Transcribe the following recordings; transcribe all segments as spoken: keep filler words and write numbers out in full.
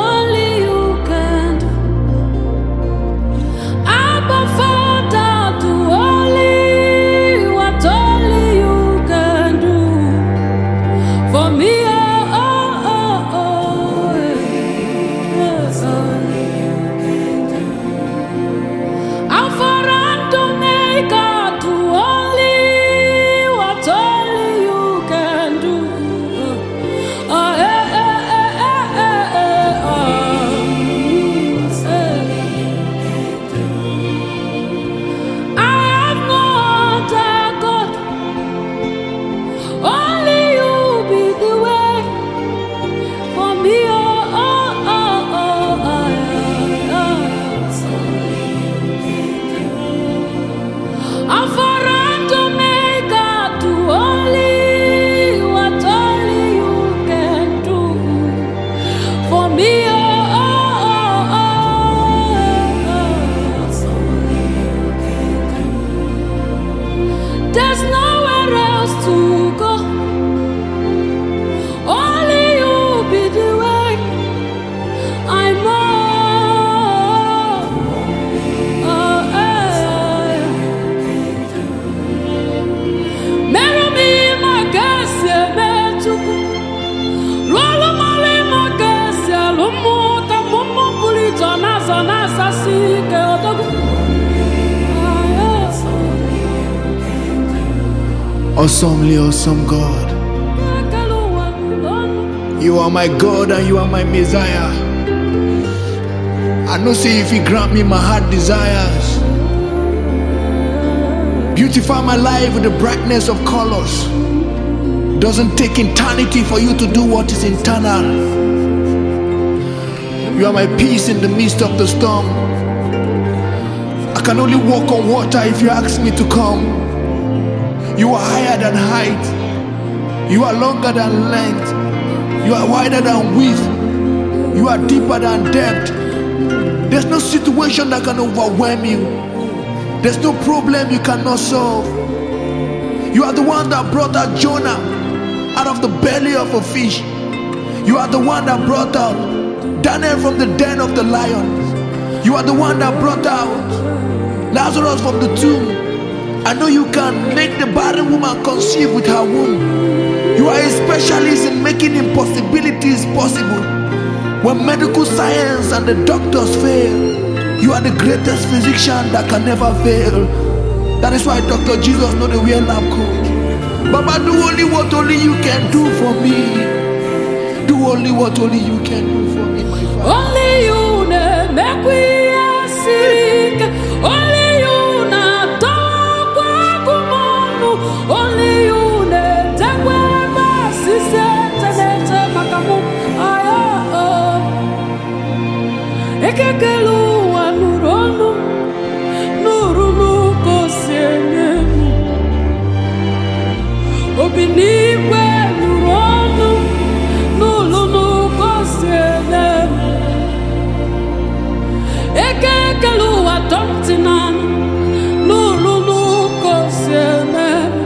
only you can do. Abba Father, do only what only you can do for me. Oh, oh, oh, oh. Yes, only you can do. Alpha and Omega, do only what only you can do. Oh, eh, eh, eh, eh, eh, eh, oh. I have no other God. Only you be the way for me. Oh, oh, oh, oh, oh, oh. Alpha and Omega, do only what only you can do for me. Oh, oh, oh, oh. There's nowhere else to go. Only you be the way. I know. Oh, eh. Mero mi magasi metuku. Lolo mali magasi lomo ta momo pulito nasa nasa sike otogu. Awesomely awesome God. You are my God and you are my Messiah. I know say if you grant me my heart desires, beautify my life with the brightness of colors. Doesn't take eternity for you to do what is internal. You are my peace in the midst of the storm. I can only walk on water if you ask me to come. You are higher than height. You are longer than length. You are wider than width. You are deeper than depth. There's no situation that can overwhelm you. There's no problem you cannot solve. You are the one that brought out Jonah out of the belly of a fish. You are the one that brought out Daniel from the den of the lions. You are the one that brought out Lazarus from the tomb. I know you can make the barren woman conceive with her womb. You are a specialist in making impossibilities possible. When medical science and the doctors fail, you are the greatest physician that can never fail. That is why Doctor Jesus know the wear lab coat. Baba, do only what only you can do for me. Do only what only you can do for me, my Father. Only you ne make we are sick. Only you na talk kumonu. Only you ne take we basi se tenete makamu. Aya oh. Ekekelu anuronu, nurunu kosienemu. Obinikwe nuronu, nulunu kosienemu. Ekekelu atontinanu, nulunu kosienemu.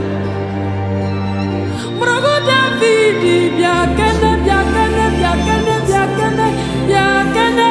Mrogo Davidi biakene, biakene, biakene, biakene, biakene.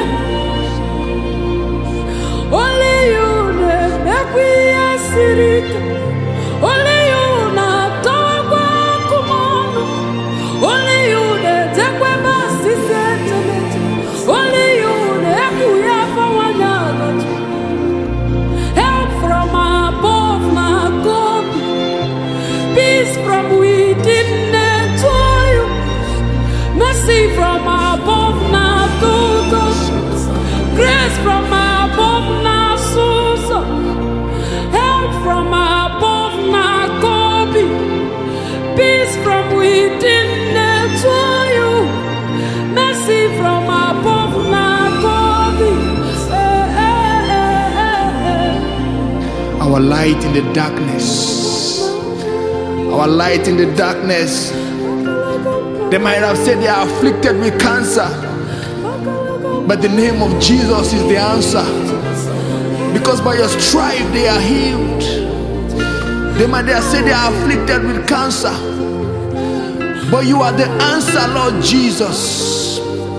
Only you ne make we are sick. Only you na talk kumonu. Only you ne take we basi sentiment. Only you ne kuya for one another. Help from above na God. Peace from within to you. Mercy from above na God. Grace from above na Susa. Help from above na Kobe. Peace from within to you. Mercy from above na Kobe. Eh, eh, eh, eh. Our light in the darkness. Our light in the darkness. They might have said they are afflicted with cancer, but the name of Jesus is the answer. Because by your stripe they are healed. They might have said they are afflicted with cancer, but you are the answer, Lord Jesus.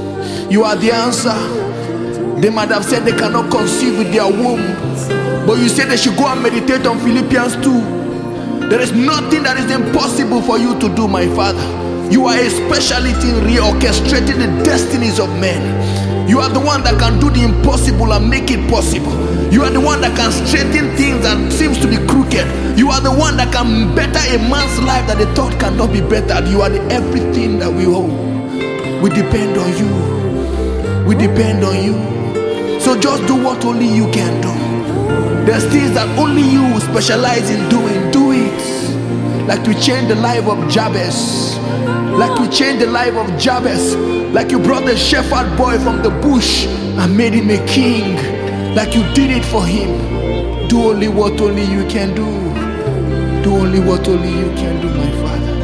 You are the answer. They might have said they cannot conceive with their womb, but you said they should go and meditate on Philippians two. There is nothing that is impossible for you to do, my Father. You are a specialist in reorchestrating the destinies of men. You are the one that can do the impossible and make it possible. You are the one that can straighten things that seems to be crooked. You are the one that can better a man's life that they thought cannot be bettered. You are the everything that we hold. We depend on you. We depend on you. So just do what only you can do. There's things that only you specialize in doing. Do it. Like you changed the life of Jabez. Like you changed the life of Jabez. Like you brought the shepherd boy from the bush and made him a king. Like you did it for him. Do only what only you can do. Do only what only you can do, my Father.